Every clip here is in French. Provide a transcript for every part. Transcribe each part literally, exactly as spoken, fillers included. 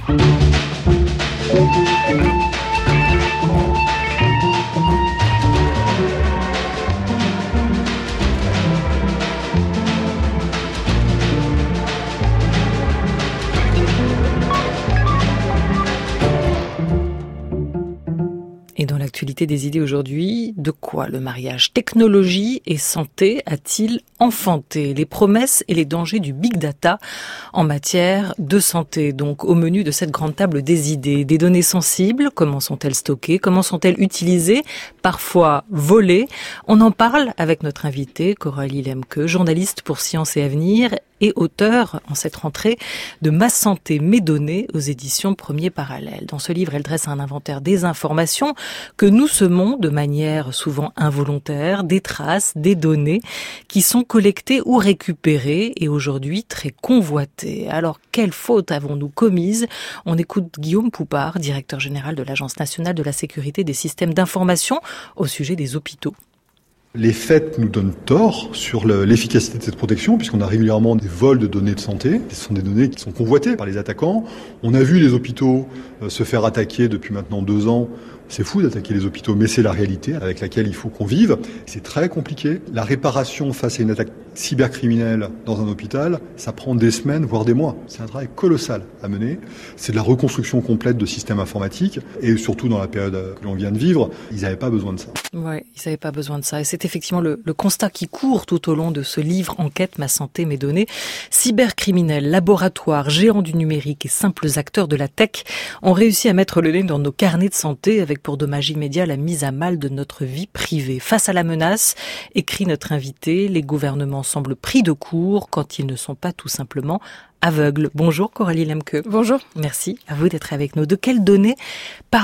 Et dans l'actualité des idées aujourd'hui, de quoi le mariage technologie et santé a-t-il enfanté? Les promesses et les dangers du big data en matière de santé. Donc au menu de cette grande table des idées, des données sensibles, comment sont-elles stockées, comment sont-elles utilisées, parfois volées? On en parle avec notre invitée Coralie Lemke, journaliste pour Science et Avenir et auteure en cette rentrée de Ma santé, mes données aux éditions Premier Parallèle. Dans ce livre, elle dresse un inventaire des informations que nous semons de manière souvent involontaire, des traces, des données qui sont collectées ou récupérées et aujourd'hui très convoitées. Alors, quelle faute avons-nous commise? On écoute Guillaume Poupard, directeur général de l'Agence nationale de la sécurité des systèmes d'information au sujet des hôpitaux. Les faits nous donnent tort sur le, l'efficacité de cette protection, puisqu'on a régulièrement des vols de données de santé. Ce sont des données qui sont convoitées par les attaquants. On a vu les hôpitaux euh, se faire attaquer depuis maintenant deux ans. C'est fou d'attaquer les hôpitaux, mais c'est la réalité avec laquelle il faut qu'on vive. C'est très compliqué. La réparation face à une attaque cybercriminelle dans un hôpital, ça prend des semaines, voire des mois. C'est un travail colossal à mener. C'est de la reconstruction complète de systèmes informatiques. Et surtout dans la période que l'on vient de vivre, ils n'avaient pas besoin de ça. Ouais, ils n'avaient pas besoin de ça. Et c'est effectivement le, le constat qui court tout au long de ce livre Enquête, ma santé, mes données. Cybercriminels, laboratoires, géants du numérique et simples acteurs de la tech ont réussi à mettre le nez dans nos carnets de santé avec pour dommage immédiat la mise à mal de notre vie privée. Face à la menace, écrit notre invité, les gouvernements semblent pris de court quand ils ne sont pas tout simplement aveugles. Bonjour Coralie Lemke. Bonjour. Merci à vous d'être avec nous. De quelles données parle-t-on ?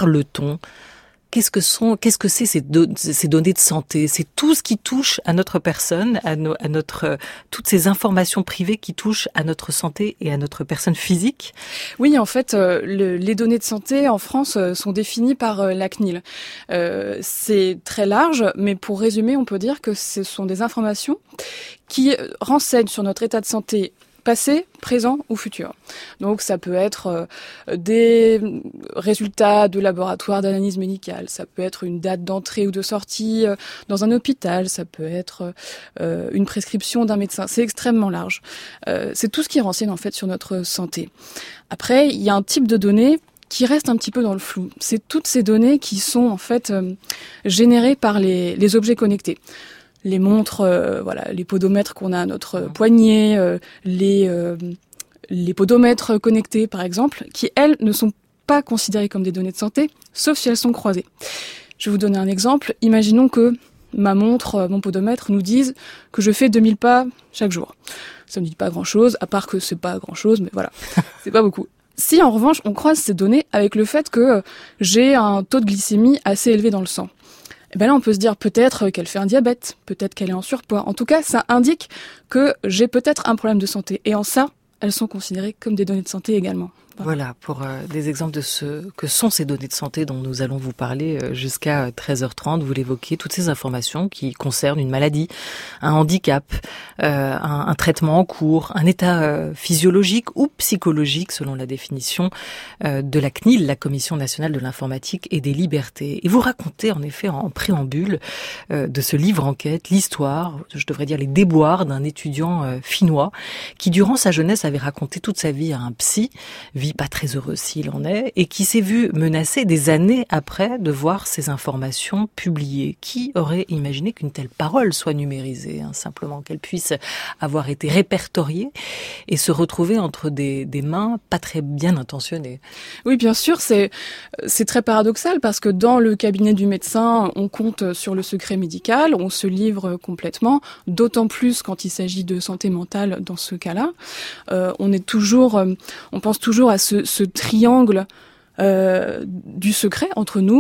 Qu'est-ce que sont, qu'est-ce que c'est ces, do, ces données de santé? C'est tout ce qui touche à notre personne, à, no, à notre, toutes ces informations privées qui touchent à notre santé et à notre personne physique. Oui, en fait, euh, le, les données de santé en France euh, sont définies par euh, la C N I L. Euh, c'est très large, mais pour résumer, on peut dire que ce sont des informations qui renseignent sur notre état de santé passé, présent ou futur. Donc ça peut être euh, des résultats de laboratoire d'analyse médicale, ça peut être une date d'entrée ou de sortie euh, dans un hôpital, ça peut être euh, une prescription d'un médecin. C'est extrêmement large. Euh, c'est tout ce qui renseigne en fait sur notre santé. Après, il y a un type de données qui reste un petit peu dans le flou. C'est toutes ces données qui sont en fait euh, générées par les, les objets connectés. Les montres, euh, voilà, les podomètres qu'on a à notre poignet, euh, les euh, les podomètres connectés par exemple, qui elles ne sont pas considérées comme des données de santé, sauf si elles sont croisées. Je vais vous donner un exemple. Imaginons que ma montre, mon podomètre nous dise que je fais deux mille pas chaque jour. Ça ne me dit pas grand-chose, à part que c'est pas grand-chose, mais voilà, c'est pas beaucoup. Si en revanche on croise ces données avec le fait que j'ai un taux de glycémie assez élevé dans le sang, eh ben là, on peut se dire peut-être qu'elle fait un diabète, peut-être qu'elle est en surpoids. En tout cas, ça indique que j'ai peut-être un problème de santé. Et en ça, elles sont considérées comme des données de santé également. Voilà, pour euh, des exemples de ce que sont ces données de santé dont nous allons vous parler euh, jusqu'à treize heures trente. Vous l'évoquez, toutes ces informations qui concernent une maladie, un handicap, euh, un, un traitement en cours, un état euh, physiologique ou psychologique selon la définition euh, de la C N I L, la Commission nationale de l'informatique et des libertés. Et vous racontez en effet en préambule euh, de ce livre enquête l'histoire, je devrais dire les déboires d'un étudiant euh, finnois qui durant sa jeunesse avait raconté toute sa vie à un psy, vie pas très heureuse s'il en est, et qui s'est vu menacé des années après de voir ces informations publiées. Qui aurait imaginé qu'une telle parole soit numérisée, hein, simplement qu'elle puisse avoir été répertoriée et se retrouver entre des, des mains pas très bien intentionnées? Oui, bien sûr, c'est, c'est très paradoxal parce que dans le cabinet du médecin, on compte sur le secret médical, on se livre complètement, d'autant plus quand il s'agit de santé mentale dans ce cas-là. Euh, on est toujours, euh, on pense toujours à ce, ce triangle euh, du secret entre nous,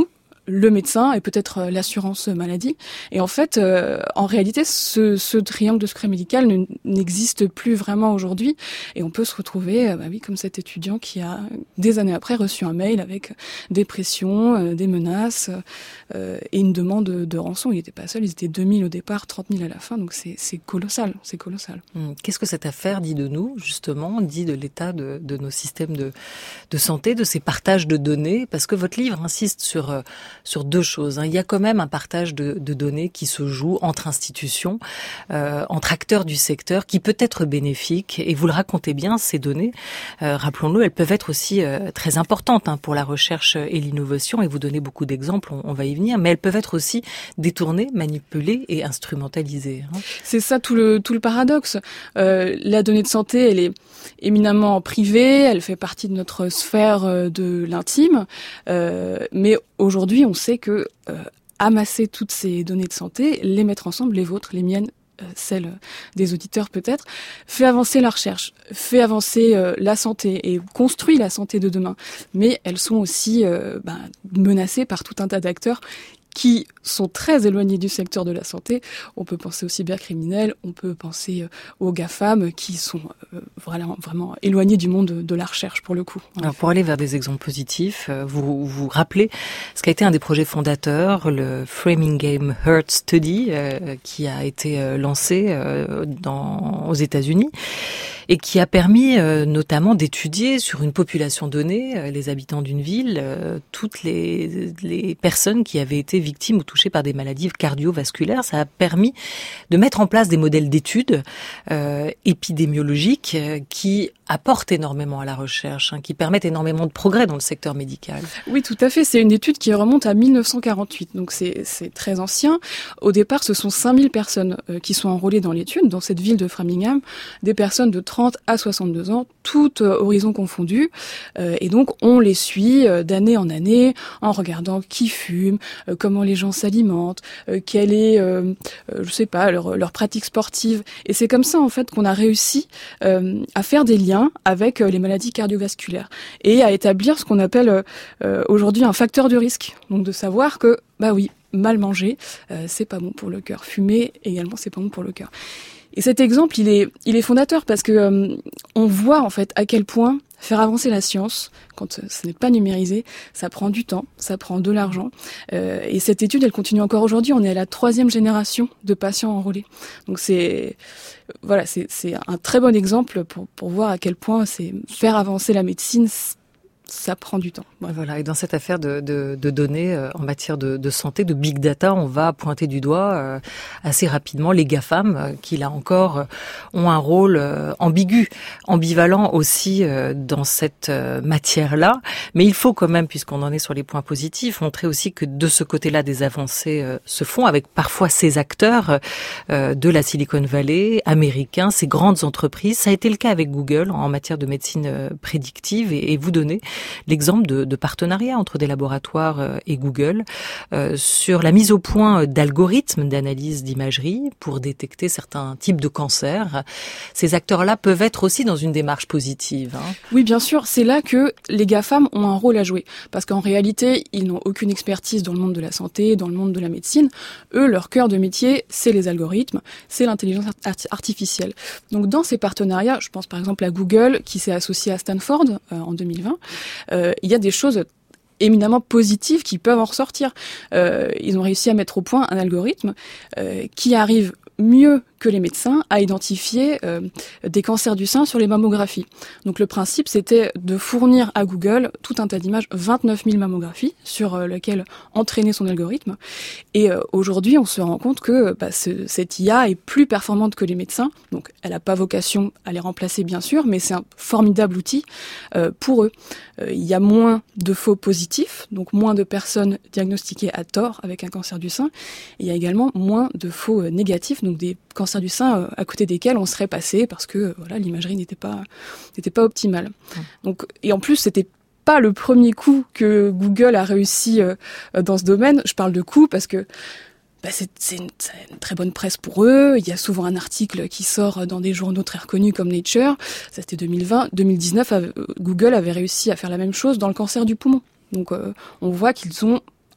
le médecin et peut-être l'assurance maladie. Et en fait, euh, en réalité, ce, ce triangle de secret médical ne, n'existe plus vraiment aujourd'hui. Et on peut se retrouver, euh, bah oui, comme cet étudiant qui a, des années après, reçu un mail avec des pressions, euh, des menaces euh, et une demande de, de rançon. Il n'était pas seul, ils étaient deux mille au départ, trente mille à la fin. Donc c'est, c'est colossal, c'est colossal. Qu'est-ce que cette affaire dit de nous, justement, dit de l'état de, de nos systèmes de, de santé, de ces partages de données? Parce que votre livre insiste sur, sur deux choses. Il y a quand même un partage de, de données qui se joue entre institutions, euh, entre acteurs du secteur, qui peut être bénéfique. Et vous le racontez bien, ces données, euh, rappelons-le, elles peuvent être aussi euh, très importantes hein, pour la recherche et l'innovation. Et vous donnez beaucoup d'exemples, on, on va y venir. Mais elles peuvent être aussi détournées, manipulées et instrumentalisées. Hein. C'est ça tout le, tout le paradoxe. Euh, la donnée de santé, elle est éminemment privée, elle fait partie de notre sphère de l'intime. Euh, mais aujourd'hui, on sait que euh, amasser toutes ces données de santé, les mettre ensemble, les vôtres, les miennes, euh, celles des auditeurs peut-être, fait avancer la recherche, fait avancer euh, la santé et construit la santé de demain. Mais elles sont aussi euh, ben, menacées par tout un tas d'acteurs qui sont très éloignés du secteur de la santé. On peut penser aux cybercriminels, on peut penser aux GAFAM qui sont vraiment, vraiment éloignés du monde de la recherche pour le coup. Alors pour aller vers des exemples positifs, vous vous rappelez ce qui a été un des projets fondateurs, le Framingham Heart Study, euh, qui a été lancé euh, dans, aux États-Unis et qui a permis euh, notamment d'étudier sur une population donnée, euh, les habitants d'une ville, euh, toutes les, les personnes qui avaient été victimes ou touchées par des maladies cardiovasculaires. Ça a permis de mettre en place des modèles d'études euh, épidémiologiques euh, qui apportent énormément à la recherche, hein, qui permettent énormément de progrès dans le secteur médical. Oui, tout à fait. C'est une étude qui remonte à mille neuf cent quarante-huit, donc c'est, c'est très ancien. Au départ, ce sont cinq mille personnes euh, qui sont enrôlées dans l'étude, dans cette ville de Framingham, des personnes de trente à soixante-deux ans, toutes euh, horizons confondus. Euh, et donc, on les suit euh, d'année en année en regardant qui fume, euh, comment les gens s'alimentent, euh, quelle est, euh, euh, je sais pas, leur, leur pratique sportive. Et c'est comme ça, en fait, qu'on a réussi euh, à faire des liens avec euh, les maladies cardiovasculaires et à établir ce qu'on appelle euh, aujourd'hui un facteur de risque. Donc, de savoir que, bah oui, mal manger, euh, c'est pas bon pour le cœur. Fumer, également, c'est pas bon pour le cœur. Et cet exemple, il est, il est fondateur parce que euh, on voit en fait à quel point faire avancer la science, quand euh, ce n'est pas numérisé, ça prend du temps, ça prend de l'argent. Euh, et cette étude, elle continue encore aujourd'hui. On est à la troisième génération de patients enrôlés. Donc c'est, voilà, c'est, c'est un très bon exemple pour, pour voir à quel point c'est faire avancer la médecine. Ça prend du temps. Ouais. Voilà. Et dans cette affaire de, de, de données euh, en matière de, de santé, de big data, on va pointer du doigt euh, assez rapidement les GAFAM, euh, qui là encore euh, ont un rôle euh, ambigu, ambivalent aussi euh, dans cette euh, matière-là. Mais il faut quand même, puisqu'on en est sur les points positifs, montrer aussi que de ce côté-là, des avancées euh, se font avec parfois ces acteurs euh, de la Silicon Valley, américains, ces grandes entreprises. Ça a été le cas avec Google en matière de médecine euh, prédictive et, et vous donnez l'exemple de, de partenariat entre des laboratoires et Google euh, sur la mise au point d'algorithmes d'analyse d'imagerie pour détecter certains types de cancers. Ces acteurs-là peuvent être aussi dans une démarche positive. Hein. Oui, bien sûr. C'est là que les GAFAM ont un rôle à jouer. Parce qu'en réalité, ils n'ont aucune expertise dans le monde de la santé, dans le monde de la médecine. Eux, leur cœur de métier, c'est les algorithmes, c'est l'intelligence artificielle. Donc dans ces partenariats, je pense par exemple à Google qui s'est associé à Stanford euh, en deux mille vingt. Euh, il y a des choses éminemment positives qui peuvent en ressortir. Euh, ils ont réussi à mettre au point un algorithme euh, qui arrive mieux que les médecins à identifier euh, des cancers du sein sur les mammographies. Donc le principe, c'était de fournir à Google tout un tas d'images, vingt-neuf mille mammographies sur euh, lesquelles entraîner son algorithme. Et euh, aujourd'hui, on se rend compte que bah, ce, cette I A est plus performante que les médecins. Donc elle n'a pas vocation à les remplacer, bien sûr, mais c'est un formidable outil euh, pour eux. Euh, il y a moins de faux positifs, donc moins de personnes diagnostiquées à tort avec un cancer du sein. Et il y a également moins de faux euh, négatifs, donc des cancers du sein à côté desquels on serait passé parce que voilà, l'imagerie n'était pas n'était pas optimale. Donc et en plus c'était pas le premier coup que Google a réussi euh, dans ce domaine. Je parle de coup parce que bah, c'est, c'est, une, c'est une très bonne presse pour eux. Il y a souvent un article qui sort dans des journaux très reconnus comme Nature. Ça c'était deux mille vingt, deux mille dix-neuf. Google avait réussi à faire la même chose dans le cancer du poumon. Donc euh, on voit qu'ils ont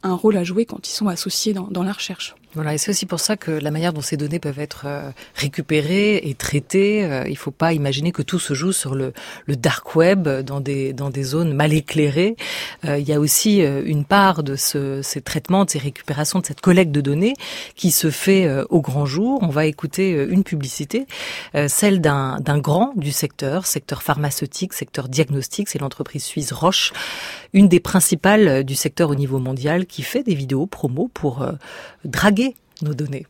un rôle à jouer quand ils sont associés dans, dans la recherche. Voilà, et c'est aussi pour ça que la manière dont ces données peuvent être euh, récupérées et traitées, euh, il ne faut pas imaginer que tout se joue sur le, le dark web, dans des, dans des zones mal éclairées. Euh, il y a aussi euh, une part de ce, ces traitements, de ces récupérations, de cette collecte de données qui se fait euh, au grand jour. On va écouter euh, une publicité, euh, celle d'un, d'un grand du secteur, secteur pharmaceutique, secteur diagnostic, c'est l'entreprise suisse Roche, une des principales du secteur au niveau mondial, qui fait des vidéos promo pour euh, draguer nos données.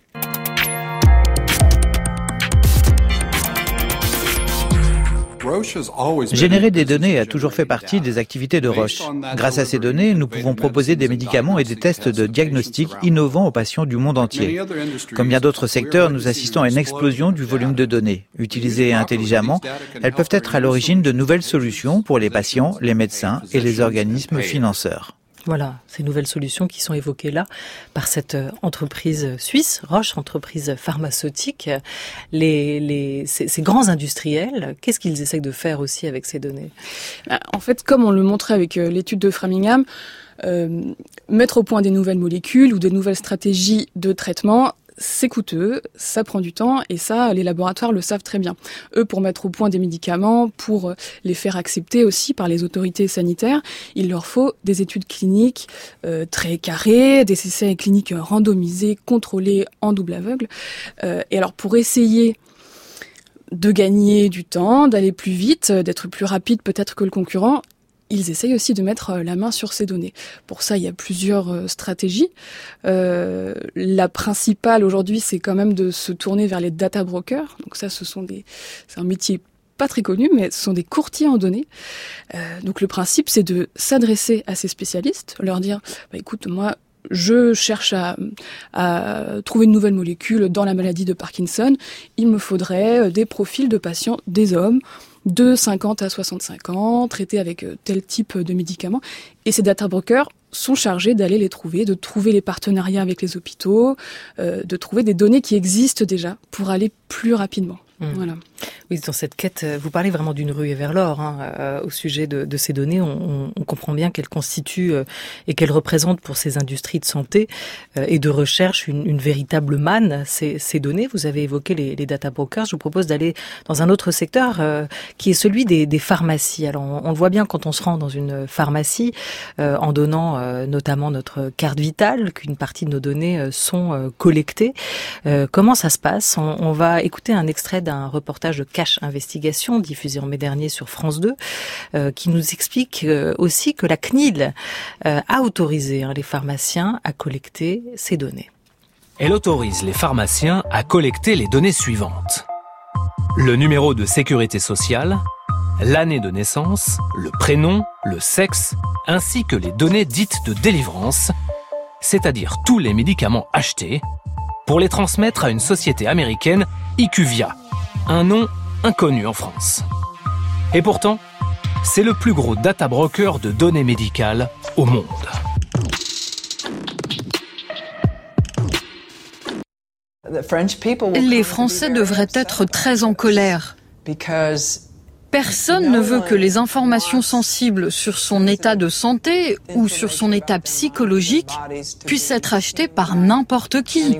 Générer des données a toujours fait partie des activités de Roche. Grâce à ces données, nous pouvons proposer des médicaments et des tests de diagnostic innovants aux patients du monde entier. Comme bien d'autres secteurs, nous assistons à une explosion du volume de données. Utilisées intelligemment, elles peuvent être à l'origine de nouvelles solutions pour les patients, les médecins et les organismes financeurs. Voilà, ces nouvelles solutions qui sont évoquées là par cette entreprise suisse, Roche, entreprise pharmaceutique. Les, les, ces, ces grands industriels, qu'est-ce qu'ils essaient de faire aussi avec ces données ? En fait, comme on le montrait avec l'étude de Framingham, euh, mettre au point des nouvelles molécules ou des nouvelles stratégies de traitement, c'est coûteux, ça prend du temps et ça, les laboratoires le savent très bien. Eux, pour mettre au point des médicaments, pour les faire accepter aussi par les autorités sanitaires, il leur faut des études cliniques euh, très carrées, des essais cliniques randomisés, contrôlés en double aveugle. Euh, et alors, pour essayer de gagner du temps, d'aller plus vite, d'être plus rapide peut-être que le concurrent, ils essayent aussi de mettre la main sur ces données. Pour ça, il y a plusieurs euh, stratégies. Euh, la principale aujourd'hui, c'est quand même de se tourner vers les data brokers. Donc ça, ce sont des, c'est un métier pas très connu, mais ce sont des courtiers en données. Euh, donc le principe, c'est de s'adresser à ces spécialistes, leur dire, bah, écoute, moi, je cherche à, à trouver une nouvelle molécule dans la maladie de Parkinson. Il me faudrait des profils de patients, des hommes, de cinquante à soixante-cinq ans, traités avec tel type de médicaments. Et ces data brokers sont chargés d'aller les trouver, de trouver les partenariats avec les hôpitaux, euh, de trouver des données qui existent déjà pour aller plus rapidement. Mmh. Voilà. Oui, dans cette quête, vous parlez vraiment d'une ruée vers l'or hein, euh, au sujet de, de ces données. On, on comprend bien qu'elles constituent euh, et qu'elles représentent pour ces industries de santé euh, et de recherche une, une véritable manne, ces, ces données. Vous avez évoqué les, les data brokers. Je vous propose d'aller dans un autre secteur euh, qui est celui des, des pharmacies. Alors, on, on le voit bien quand on se rend dans une pharmacie, euh, en donnant euh, notamment notre carte vitale, qu'une partie de nos données euh, sont euh, collectées. Euh, comment ça se passe ? on, on va écouter un extrait d'un reportage de Cash Investigation, diffusé en mai dernier sur France deux, euh, qui nous explique euh, aussi que la C N I L euh, a autorisé hein, les pharmaciens à collecter ces données. Elle autorise les pharmaciens à collecter les données suivantes. Le numéro de sécurité sociale, l'année de naissance, le prénom, le sexe, ainsi que les données dites de délivrance, c'est-à-dire tous les médicaments achetés, pour les transmettre à une société américaine, IQVIA, un nom inconnu en France. Et pourtant, c'est le plus gros data broker de données médicales au monde. Les Français devraient être très en colère. Personne ne veut que les informations sensibles sur son état de santé ou sur son état psychologique puissent être achetées par n'importe qui.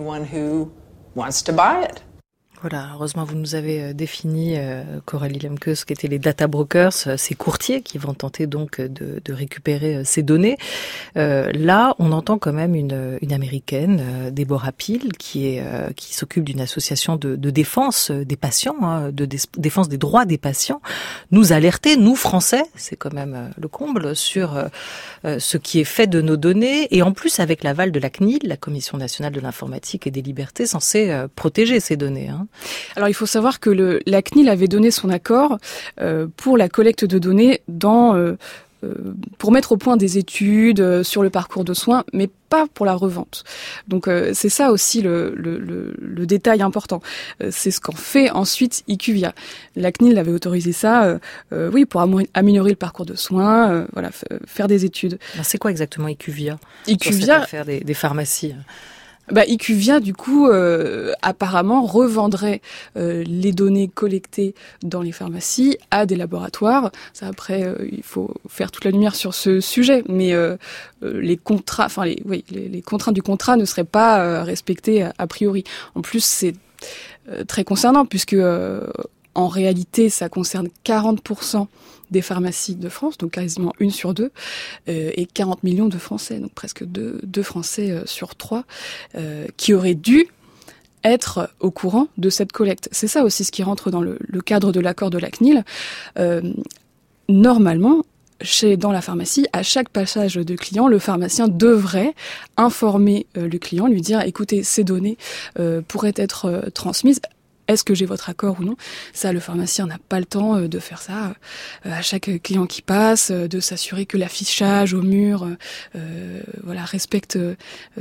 Voilà, heureusement vous nous avez défini, euh, Coralie Lemke, ce qu'étaient les data brokers, ces courtiers qui vont tenter donc de, de récupérer ces données. Euh, là, on entend quand même une, une américaine, euh, Deborah Peel, qui est euh, qui s'occupe d'une association de, de défense des patients, hein, de dé- défense des droits des patients, nous alerter, nous Français, c'est quand même le comble, sur euh, ce qui est fait de nos données, et en plus avec l'aval de la C N I L, la Commission nationale de l'informatique et des libertés, censée euh, protéger ces données. Hein. Alors il faut savoir que le, la C N I L avait donné son accord euh, pour la collecte de données dans, euh, euh, pour mettre au point des études euh, sur le parcours de soins, mais pas pour la revente. Donc euh, c'est ça aussi le, le, le, le détail important. Euh, c'est ce qu'en fait ensuite IQVIA. La C N I L avait autorisé ça, euh, euh, oui, pour am- améliorer le parcours de soins, euh, voilà, f- faire des études. Alors, c'est quoi exactement IQVIA ? IQVIA, sur cette affaire des, des pharmacies. Bah, IQVIA, du coup, euh, apparemment revendrait euh, les données collectées dans les pharmacies à des laboratoires. Ça, après, euh, il faut faire toute la lumière sur ce sujet, mais euh, euh, les contrats, enfin les, oui, les, les contraintes du contrat ne seraient pas euh, respectées a, a priori. En plus, c'est euh, très concernant puisque euh, en réalité, ça concerne quarante pour cent des pharmacies de France, donc quasiment une sur deux, euh, et quarante millions de Français, donc presque deux, deux Français euh, sur trois, euh, qui auraient dû être au courant de cette collecte. C'est ça aussi ce qui rentre dans le, le cadre de l'accord de la C N I L. Euh, normalement, chez, dans la pharmacie, à chaque passage de client, le pharmacien devrait informer euh, le client, lui dire « écoutez, ces données euh, pourraient être euh, transmises ». Est-ce que j'ai votre accord ou non? Ça, le pharmacien n'a pas le temps de faire ça à chaque client qui passe, de s'assurer que l'affichage au mur, euh, voilà, respecte euh,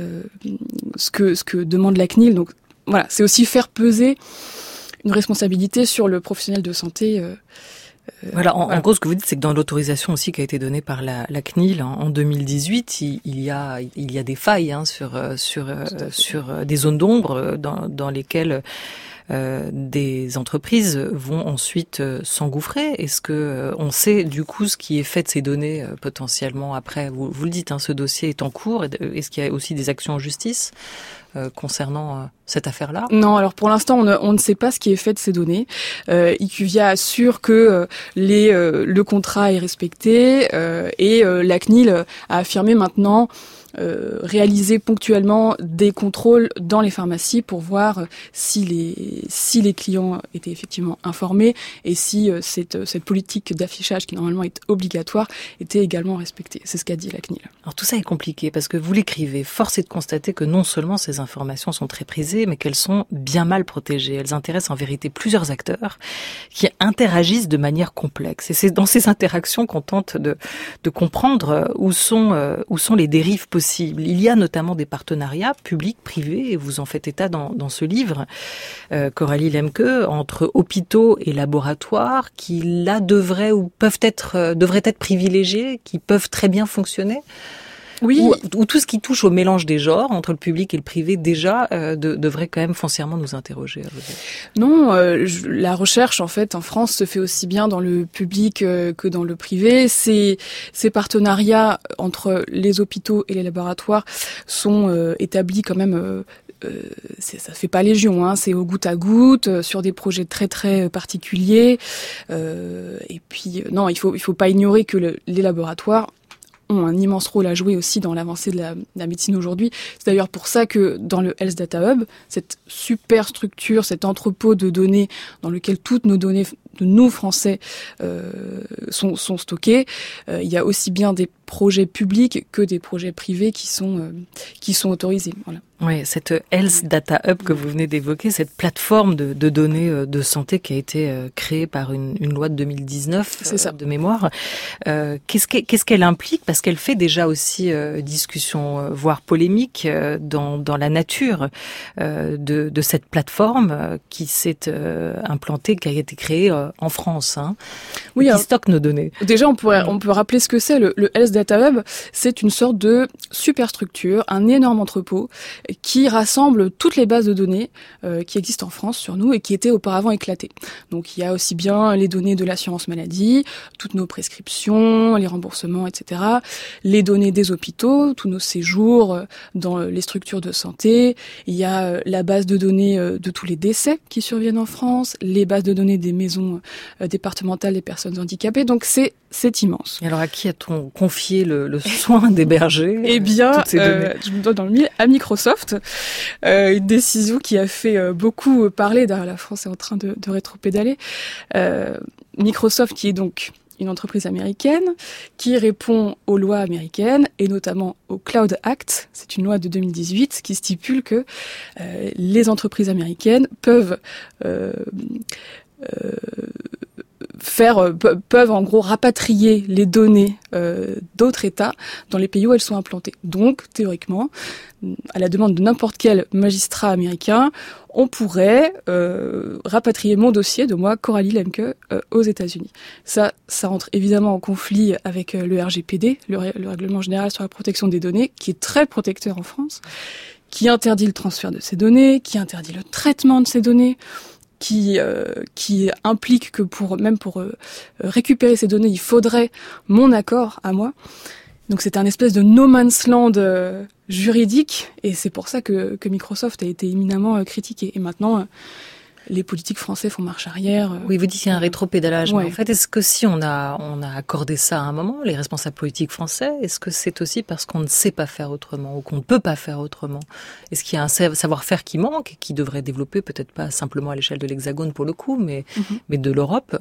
ce que ce que demande la C N I L. Donc voilà, c'est aussi faire peser une responsabilité sur le professionnel de santé. Euh, Voilà, en, voilà. En gros, ce que vous dites, c'est que dans l'autorisation aussi qui a été donnée par la, la C N I L en, en deux mille dix-huit, il, il y a il y a des failles hein, sur sur sur des zones d'ombre dans dans lesquelles Euh, des entreprises vont ensuite euh, s'engouffrer. Est-ce que euh, on sait du coup ce qui est fait de ces données euh, potentiellement après? Vous, vous le dites, hein, ce dossier est en cours. Est-ce qu'il y a aussi des actions en justice euh, concernant euh, cette affaire-là? Non, alors pour l'instant, on ne, on ne sait pas ce qui est fait de ces données. Euh, IQVIA assure que euh, les, euh, le contrat est respecté euh, et euh, la C N I L a affirmé maintenant Euh, réaliser ponctuellement des contrôles dans les pharmacies pour voir si les si les clients étaient effectivement informés et si euh, cette cette politique d'affichage qui normalement est obligatoire était également respectée. C'est ce qu'a dit la C N I L. Alors tout ça est compliqué parce que vous l'écrivez. Force est de constater que non seulement ces informations sont très prisées, mais qu'elles sont bien mal protégées. Elles intéressent en vérité plusieurs acteurs qui interagissent de manière complexe. Et c'est dans ces interactions qu'on tente de de comprendre où sont euh, où sont les dérives possibles. Il y a notamment des partenariats publics, privés, et vous en faites état dans, dans ce livre, euh, Coralie Lemke, entre hôpitaux et laboratoires qui, là, devraient ou peuvent être, euh, devraient être privilégiés, qui peuvent très bien fonctionner. Oui. Ou, ou tout ce qui touche au mélange des genres entre le public et le privé déjà euh, de, devrait quand même foncièrement nous interroger. Non, euh, je, la recherche en fait en France se fait aussi bien dans le public euh, que dans le privé. Ces, ces partenariats entre les hôpitaux et les laboratoires sont euh, établis quand même. Euh, Euh, c'est, ça fait pas légion, hein, c'est au goutte à goutte, euh, sur des projets très très particuliers. Euh, et puis euh, non, il faut il faut pas ignorer que le, les laboratoires ont un immense rôle à jouer aussi dans l'avancée de la, de la médecine aujourd'hui. C'est d'ailleurs pour ça que dans le Health Data Hub, cette super structure, cet entrepôt de données dans lequel toutes nos données de nous Français euh, sont, sont stockées, euh, il y a aussi bien des projets publics que des projets privés qui sont euh, qui sont autorisés. Voilà. Oui, cette Health Data Hub que vous venez d'évoquer, cette plateforme de, de données de santé qui a été créée par une, une loi de deux mille dix-neuf, c'est ça. de mémoire, euh, qu'est-ce, qu'elle, qu'est-ce qu'elle implique? Parce qu'elle fait déjà aussi euh, discussion, euh, voire polémique, euh, dans, dans la nature euh, de, de cette plateforme euh, qui s'est euh, implantée, qui a été créée euh, en France, hein, oui, qui alors, stocke nos données. Déjà, on pourrait, on peut rappeler ce que c'est. Le, le Health Data Hub, c'est une sorte de superstructure, un énorme entrepôt qui rassemble toutes les bases de données euh, qui existent en France sur nous et qui étaient auparavant éclatées. Donc il y a aussi bien les données de l'assurance maladie, toutes nos prescriptions, les remboursements, et cetera. Les données des hôpitaux, tous nos séjours dans les structures de santé. Il y a la base de données de tous les décès qui surviennent en France, les bases de données des maisons départementales des personnes handicapées. Donc c'est c'est immense. Et alors à qui a-t-on confié le, le soin d'héberger Eh bien, toutes ces données euh, je me dois dans le mille à Microsoft, euh, une décision qui a fait euh, beaucoup parler. D'ailleurs, la France est en train de, de rétropédaler. Euh, Microsoft, qui est donc une entreprise américaine, qui répond aux lois américaines et notamment au Cloud Act. C'est une loi de deux mille dix-huit qui stipule que euh, les entreprises américaines peuvent euh, euh, faire euh, peuvent en gros rapatrier les données euh, d'autres États dans les pays où elles sont implantées. Donc théoriquement, à la demande de n'importe quel magistrat américain, on pourrait euh, rapatrier mon dossier de moi, Coralie Lemke, euh, aux États-Unis. Ça, ça rentre évidemment en conflit avec euh, le R G P D, le, le Règlement général sur la protection des données, qui est très protecteur en France, qui interdit le transfert de ces données, qui interdit le traitement de ces données, qui euh, qui implique que pour même pour euh, récupérer ces données, il faudrait mon accord à moi. Donc c'est un espèce de no man's land euh, juridique, et c'est pour ça que que Microsoft a été éminemment euh, critiqué. Et maintenant, euh, les politiques français font marche arrière. Euh, oui, vous dites qu'il y a un rétropédalage. Ouais. Mais en fait, est-ce que si on a on a accordé ça à un moment, les responsables politiques français, est-ce que c'est aussi parce qu'on ne sait pas faire autrement ou qu'on ne peut pas faire autrement? Est-ce qu'il y a un savoir-faire qui manque et qui devrait développer, peut-être pas simplement à l'échelle de l'Hexagone pour le coup, mais mm-hmm. mais de l'Europe?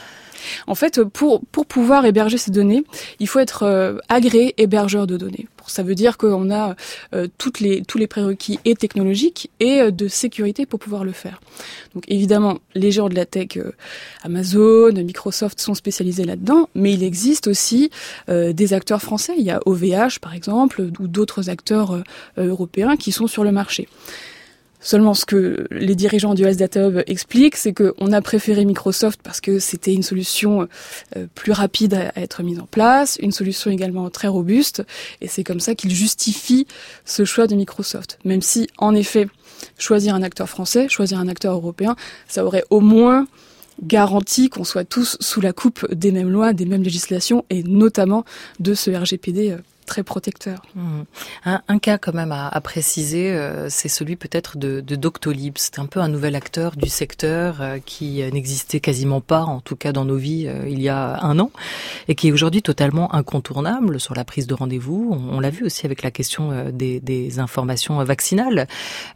En fait, pour pour pouvoir héberger ces données, il faut être euh, agréé hébergeur de données. Ça veut dire qu'on a euh, toutes les tous les prérequis et technologiques et euh, de sécurité pour pouvoir le faire. Donc évidemment, les gens de la tech, euh, Amazon, Microsoft sont spécialisés là-dedans, mais il existe aussi euh, des acteurs français. Il y a O V H par exemple, ou d'autres acteurs euh, européens qui sont sur le marché. Seulement, ce que les dirigeants du Health Data Hub expliquent, c'est qu'on a préféré Microsoft parce que c'était une solution euh, plus rapide à, à être mise en place, une solution également très robuste, et c'est comme ça qu'ils justifient ce choix de Microsoft. Même si, en effet, choisir un acteur français, choisir un acteur européen, ça aurait au moins garanti qu'on soit tous sous la coupe des mêmes lois, des mêmes législations, et notamment de ce R G P D euh, très protecteur. Mmh. Un, un cas quand même à, à préciser, euh, c'est celui peut-être de, de Doctolib. C'est un peu un nouvel acteur du secteur euh, qui n'existait quasiment pas, en tout cas dans nos vies, euh, il y a un an, et qui est aujourd'hui totalement incontournable sur la prise de rendez-vous. On, on l'a vu aussi avec la question euh, des, des informations vaccinales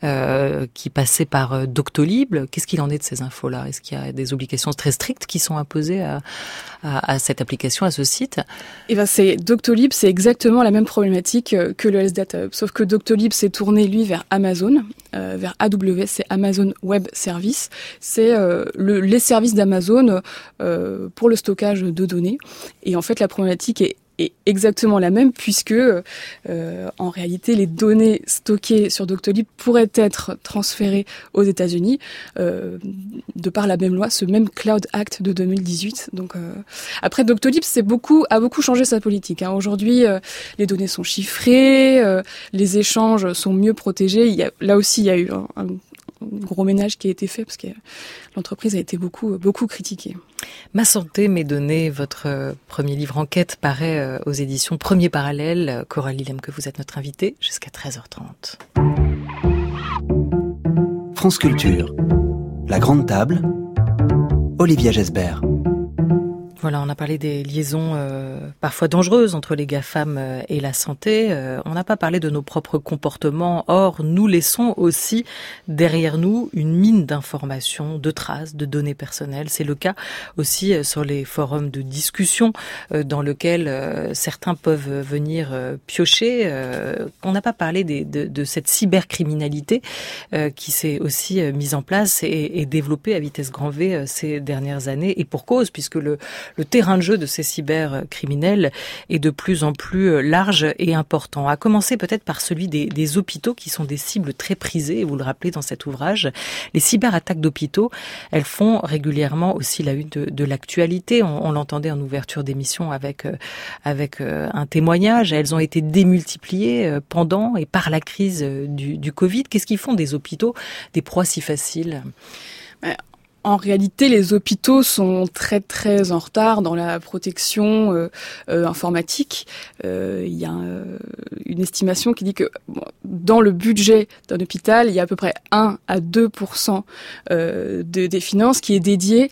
euh, qui passaient par euh, Doctolib. Qu'est-ce qu'il en est de ces infos-là? Est-ce qu'il y a des obligations très strictes qui sont imposées à, à, à cette application, à ce site? Eh ben, c'est Doctolib, c'est exactement la même problématique que le Health Data Hub, sauf que Doctolib s'est tourné lui vers Amazon, euh, vers A W S, c'est Amazon Web Service, c'est euh, le, les services d'Amazon euh, pour le stockage de données. Et en fait, la problématique est est exactement la même puisque euh, en réalité les données stockées sur Doctolib pourraient être transférées aux États-Unis euh, de par la même loi, ce même Cloud Act de deux mille dix-huit. Donc euh, après Doctolib c'est beaucoup a beaucoup changé sa politique. Hein. Aujourd'hui euh, les données sont chiffrées, euh, les échanges sont mieux protégés. Il y a, là aussi il y a eu un, un gros ménage qui a été fait parce que l'entreprise a été beaucoup beaucoup critiquée. Ma santé, mes données, votre premier livre enquête paraît aux éditions Premier Parallèle. Coralie Lemke, vous êtes notre invitée jusqu'à treize heures trente. France Culture, la grande table, Olivia Gesbert. Voilà, on a parlé des liaisons euh, parfois dangereuses entre les GAFAM euh, et la santé. Euh, on n'a pas parlé de nos propres comportements. Or, nous laissons aussi derrière nous une mine d'informations, de traces, de données personnelles. C'est le cas aussi euh, sur les forums de discussion euh, dans lesquels euh, certains peuvent venir euh, piocher. Euh, on n'a pas parlé des, de, de cette cybercriminalité euh, qui s'est aussi euh, mise en place et, et développée à vitesse grand V euh, ces dernières années. Et pour cause, puisque le Le terrain de jeu de ces cybercriminels est de plus en plus large et important. À commencer peut-être par celui des, des hôpitaux qui sont des cibles très prisées, et vous le rappelez dans cet ouvrage. Les cyberattaques d'hôpitaux, elles font régulièrement aussi la une de, de l'actualité. On, on l'entendait en ouverture d'émission avec, euh, avec euh, un témoignage. Elles ont été démultipliées euh, pendant et par la crise euh, du, du Covid. Qu'est-ce qui font des hôpitaux des proies si faciles ? Ouais. En réalité, les hôpitaux sont très très en retard dans la protection euh, euh, informatique. Euh, il y a euh, une estimation qui dit que bon, dans le budget d'un hôpital, il y a à peu près un à deux pour cent euh, de, des finances qui est dédié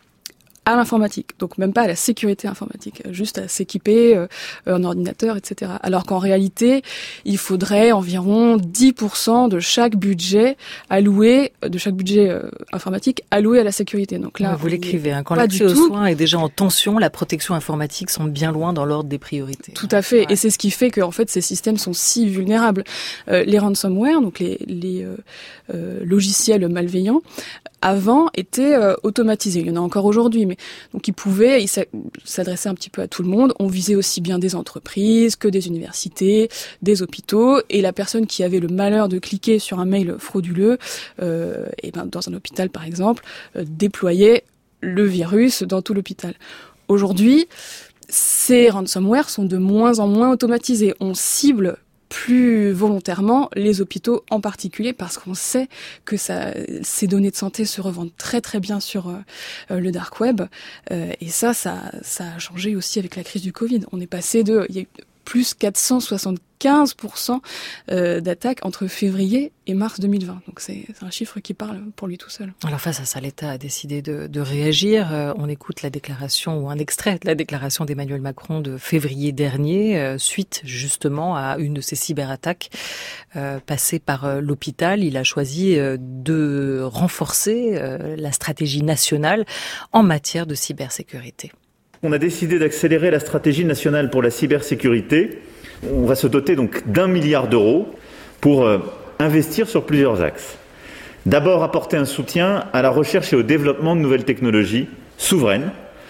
à l'informatique, donc même pas à la sécurité informatique, juste à s'équiper euh, en ordinateur, et cetera. Alors qu'en réalité, il faudrait environ dix pour cent de chaque budget alloué, de chaque budget euh, informatique alloué à la sécurité. Donc là, vous l'écrivez, hein, quand l'accès aux soins est déjà en tension, la protection informatique semble bien loin dans l'ordre des priorités. Tout à fait, ouais. Et c'est ce qui fait que en fait ces systèmes sont si vulnérables. Euh, les ransomware, donc les, les euh, euh, logiciels malveillants, avant étaient euh, automatisés. Il y en a encore aujourd'hui, mais donc ils pouvaient, ils s'adressaient un petit peu à tout le monde. On visait aussi bien des entreprises que des universités, des hôpitaux, et la personne qui avait le malheur de cliquer sur un mail frauduleux, euh, et ben dans un hôpital par exemple, euh, déployait le virus dans tout l'hôpital. Aujourd'hui, ces ransomware sont de moins en moins automatisés. On cible plus volontairement les hôpitaux en particulier, parce qu'on sait que ça, ces données de santé se revendent très très bien sur euh, le dark web. Euh, et ça, ça, ça a changé aussi avec la crise du Covid. On est passé de, il y a eu plus quatre cent soixante-quinze pour cent euh, d'attaques entre février et mars deux mille vingt. Donc c'est, c'est un chiffre qui parle pour lui tout seul. Alors face à ça, l'État a décidé de, de réagir. Euh, on écoute la déclaration ou un extrait de la déclaration d'Emmanuel Macron de février dernier, euh, suite justement à une de ces cyberattaques euh, passées par euh, l'hôpital. Il a choisi euh, de renforcer euh, la stratégie nationale en matière de cybersécurité. On a décidé d'accélérer la stratégie nationale pour la cybersécurité. On va se doter donc d'un milliard d'euros pour euh, investir sur plusieurs axes. D'abord, apporter un soutien à la recherche et au développement de nouvelles technologies souveraines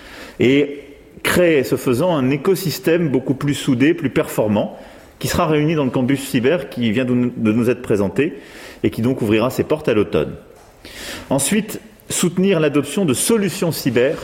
et créer, ce faisant, un écosystème beaucoup plus soudé, plus performant, qui sera réuni dans le campus cyber qui vient de nous être présenté et qui donc ouvrira ses portes à l'automne. Ensuite, soutenir l'adoption de solutions cyber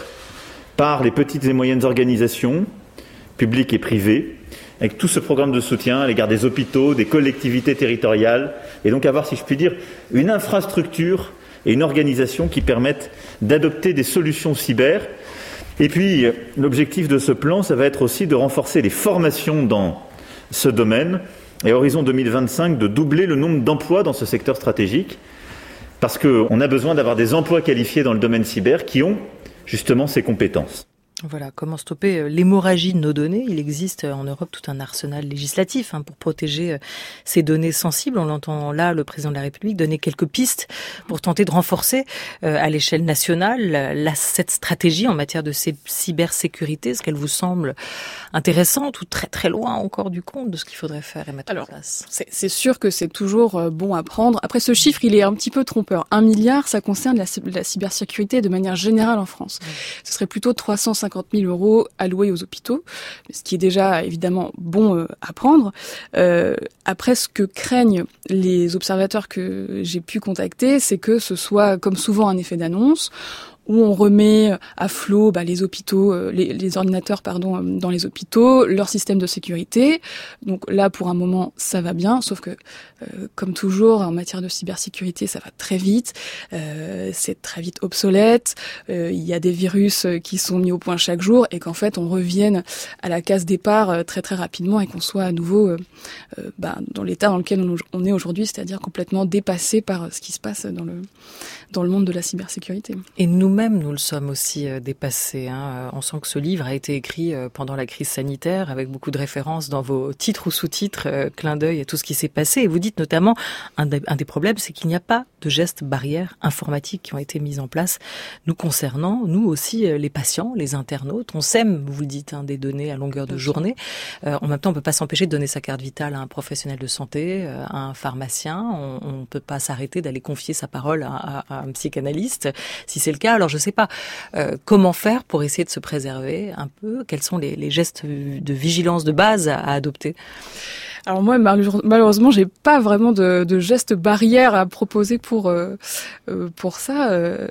par les petites et moyennes organisations, publiques et privées, avec tout ce programme de soutien à l'égard des hôpitaux, des collectivités territoriales, et donc avoir, si je puis dire, une infrastructure et une organisation qui permettent d'adopter des solutions cyber. Et puis, l'objectif de ce plan, ça va être aussi de renforcer les formations dans ce domaine, et à horizon deux mille vingt-cinq, de doubler le nombre d'emplois dans ce secteur stratégique, parce qu'on a besoin d'avoir des emplois qualifiés dans le domaine cyber qui ont justement ces compétences. Voilà, comment stopper l'hémorragie de nos données. Il existe en Europe tout un arsenal législatif hein, pour protéger ces données sensibles. On l'entend là, le président de la République donner quelques pistes pour tenter de renforcer euh, à l'échelle nationale la, cette stratégie en matière de cybersécurité. Est-ce qu'elle vous semble intéressante ou très très loin encore du compte de ce qu'il faudrait faire et mettre Alors, en place? c'est, c'est sûr que c'est toujours bon à prendre. Après, ce chiffre, il est un petit peu trompeur. Un milliard, ça concerne la, la cybersécurité de manière générale en France. Mmh. Ce serait plutôt trois cent cinquante mille euros alloués aux hôpitaux, ce qui est déjà évidemment bon euh, à prendre. Euh, après, ce que craignent les observateurs que j'ai pu contacter, c'est que ce soit, comme souvent, un effet d'annonce, où on remet à flot bah, les hôpitaux, euh, les, les ordinateurs pardon, dans les hôpitaux, leur système de sécurité. Donc là, pour un moment, ça va bien, sauf que, euh, comme toujours, en matière de cybersécurité, ça va très vite, euh, c'est très vite obsolète, euh, il y a des virus qui sont mis au point chaque jour, et qu'en fait, on revienne à la case départ euh, très très rapidement, et qu'on soit à nouveau euh, euh, bah, dans l'état dans lequel on, on est aujourd'hui, c'est-à-dire complètement dépassé par ce qui se passe dans le, dans le monde de la cybersécurité. Et nous-mêmes, nous le sommes aussi euh, dépassés. Hein. On sent que ce livre a été écrit euh, pendant la crise sanitaire, avec beaucoup de références dans vos titres ou sous-titres, euh, clin d'œil à tout ce qui s'est passé. Et vous dites notamment, un, de, un des problèmes, c'est qu'il n'y a pas de gestes barrières informatiques qui ont été mis en place nous concernant, nous aussi, euh, les patients, les internautes. On sème, vous le dites, hein, des données à longueur de journée. Euh, en même temps, on ne peut pas s'empêcher de donner sa carte vitale à un professionnel de santé, euh, à un pharmacien. On ne peut pas s'arrêter d'aller confier sa parole à, à, à un psychanalyste. Si c'est le cas, alors je ne sais pas euh, comment faire pour essayer de se préserver un peu. Quels sont les, les gestes de vigilance de base à, à adopter? Alors moi, malheureusement, j'ai pas vraiment de, de gestes barrières à proposer pour euh, pour ça. Euh,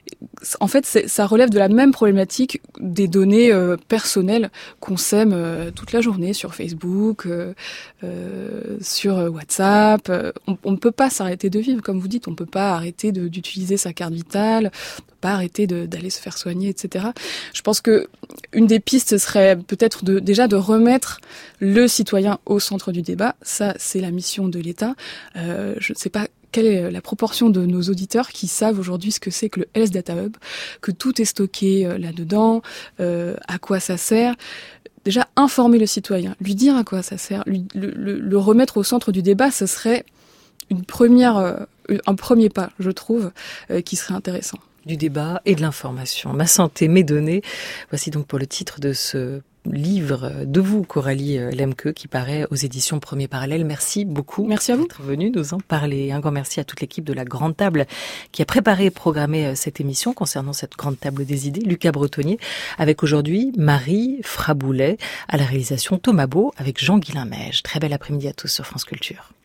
en fait, c'est, ça relève de la même problématique des données euh, personnelles qu'on sème euh, toute la journée sur Facebook, euh, euh, sur WhatsApp. On, on ne peut pas s'arrêter de vivre, comme vous dites. On ne peut pas arrêter de, d'utiliser sa carte vitale. On peut pas arrêter de, d'aller se faire soigner, et cetera. Je pense que une des pistes serait peut-être de, déjà de remettre le citoyen au centre du débat. Ça, c'est la mission de l'État. Euh, je ne sais pas quelle est la proportion de nos auditeurs qui savent aujourd'hui ce que c'est que le Health Data Hub, que tout est stocké euh, là-dedans, euh, à quoi ça sert. Déjà, informer le citoyen, lui dire à quoi ça sert, lui, le, le, le remettre au centre du débat, ce serait une première, euh, un premier pas, je trouve, euh, qui serait intéressant. Du débat et de l'information. Ma santé, mes données. Voici donc pour le titre de ce livre de vous, Coralie Lemke, qui paraît aux éditions Premier Parallèle. Merci beaucoup. Merci à vous d'être venu nous en parler. Un grand merci à toute l'équipe de la Grande Table qui a préparé et programmé cette émission concernant cette Grande Table des idées. Lucas Bretonnier, avec aujourd'hui Marie Fraboulet, à la réalisation Thomas Beau, avec Jean-Guilain Mège. Très bel après-midi à tous sur France Culture.